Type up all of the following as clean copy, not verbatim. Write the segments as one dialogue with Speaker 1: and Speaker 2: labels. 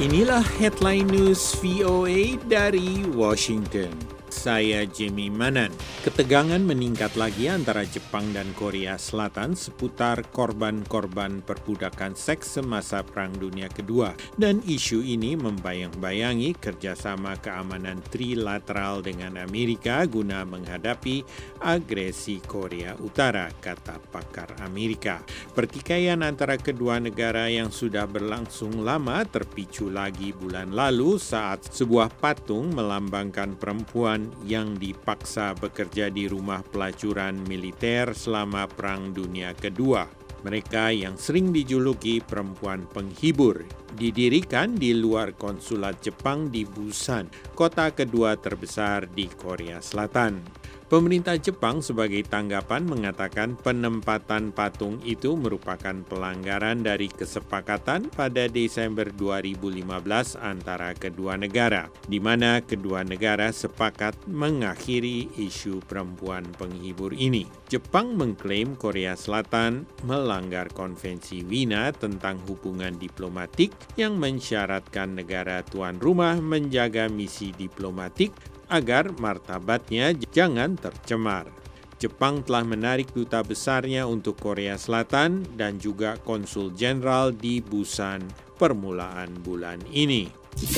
Speaker 1: Inilah headline news VOA dari Washington. Saya Jimmy Manan. Ketegangan meningkat lagi antara Jepang dan Korea Selatan seputar korban-korban perbudakan seks semasa Perang Dunia Kedua. Dan isu ini membayang-bayangi kerjasama keamanan trilateral dengan Amerika guna menghadapi agresi Korea Utara, kata pakar Amerika. Pertikaian antara kedua negara yang sudah berlangsung lama terpicu lagi bulan lalu saat sebuah patung melambangkan perempuan yang dipaksa bekerja di rumah pelacuran militer selama Perang Dunia Kedua. Mereka yang sering dijuluki perempuan penghibur didirikan di luar konsulat Jepang di Busan, kota kedua terbesar di Korea Selatan. Pemerintah Jepang sebagai tanggapan mengatakan penempatan patung itu merupakan pelanggaran dari kesepakatan pada Desember 2015 antara kedua negara, di mana kedua negara sepakat mengakhiri isu perempuan penghibur ini. Jepang mengklaim Korea Selatan melanggar konvensi Wina tentang hubungan diplomatik yang mensyaratkan negara tuan rumah menjaga misi diplomatik agar martabatnya jangan tercemar. Jepang telah menarik duta besarnya untuk Korea Selatan dan juga konsul jenderal di Busan permulaan bulan ini.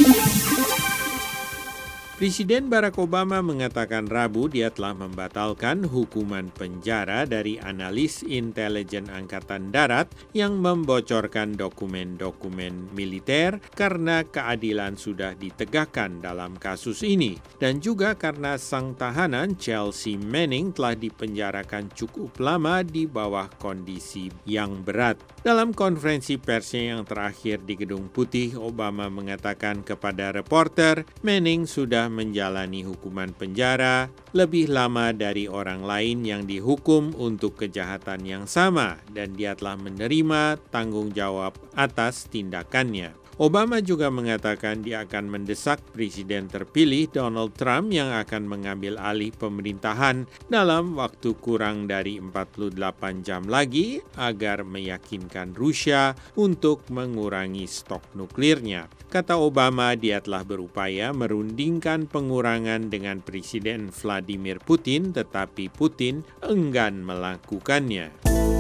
Speaker 1: Presiden Barack Obama mengatakan Rabu dia telah membatalkan hukuman penjara dari analis intelijen Angkatan Darat yang membocorkan dokumen-dokumen militer karena keadilan sudah ditegakkan dalam kasus ini. Dan juga karena sang tahanan Chelsea Manning telah dipenjarakan cukup lama di bawah kondisi yang berat. Dalam konferensi persnya yang terakhir di Gedung Putih, Obama mengatakan kepada reporter, Manning sudah menjalani hukuman penjara lebih lama dari orang lain yang dihukum untuk kejahatan yang sama dan dia telah menerima tanggung jawab atas tindakannya. Obama juga mengatakan dia akan mendesak Presiden terpilih Donald Trump yang akan mengambil alih pemerintahan dalam waktu kurang dari 48 jam lagi agar meyakinkan Rusia untuk mengurangi stok nuklirnya. Kata Obama, dia telah berupaya merundingkan pengurangan dengan Presiden Vladimir Putin, tetapi Putin enggan melakukannya.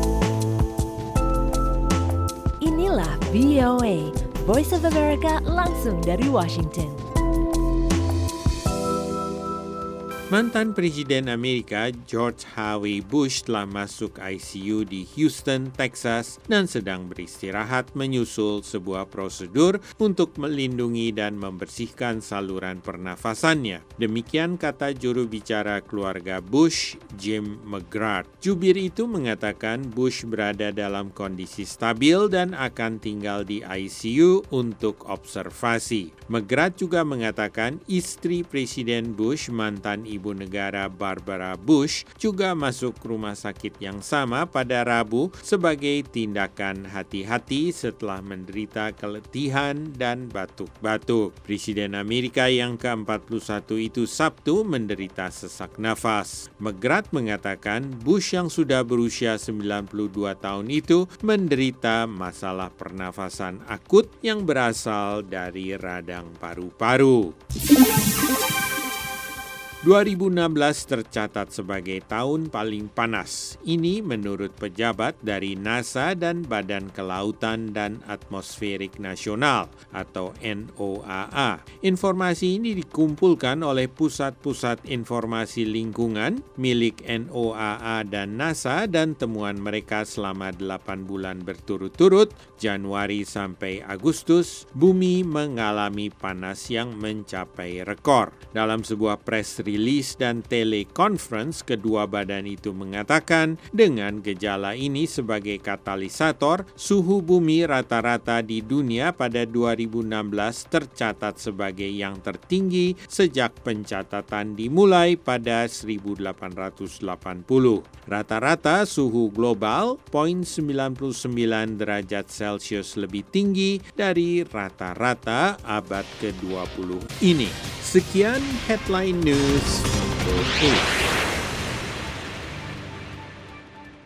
Speaker 2: Inilah VOA, Voice of America langsung dari Washington.
Speaker 1: Mantan Presiden Amerika George H.W. Bush telah masuk ICU di Houston, Texas dan sedang beristirahat menyusul sebuah prosedur untuk melindungi dan membersihkan saluran pernafasannya. Demikian kata juru bicara keluarga Bush, Jim McGrath. Jubir itu mengatakan Bush berada dalam kondisi stabil dan akan tinggal di ICU untuk observasi. McGrath juga mengatakan istri Presiden Bush, mantan ibu negara Barbara Bush, juga masuk rumah sakit yang sama pada Rabu sebagai tindakan hati-hati setelah menderita keletihan dan batuk-batuk. Presiden Amerika yang ke-41 itu Sabtu menderita sesak nafas. McGrath mengatakan Bush yang sudah berusia 92 tahun itu menderita masalah pernafasan akut yang berasal dari radang paru-paru. 2016 tercatat sebagai tahun paling panas. Ini menurut pejabat dari NASA dan Badan Kelautan dan Atmosferik Nasional atau NOAA. Informasi ini dikumpulkan oleh Pusat-Pusat Informasi Lingkungan milik NOAA dan NASA dan temuan mereka selama 8 bulan berturut-turut, Januari sampai Agustus, bumi mengalami panas yang mencapai rekor. Dalam sebuah press rilis dan telekonferensi, kedua badan itu mengatakan dengan gejala ini sebagai katalisator, suhu bumi rata-rata di dunia pada 2016 tercatat sebagai yang tertinggi sejak pencatatan dimulai pada 1880. Rata-rata suhu global 0,99 derajat Celcius lebih tinggi dari rata-rata abad ke-20 ini. Sekian headline news.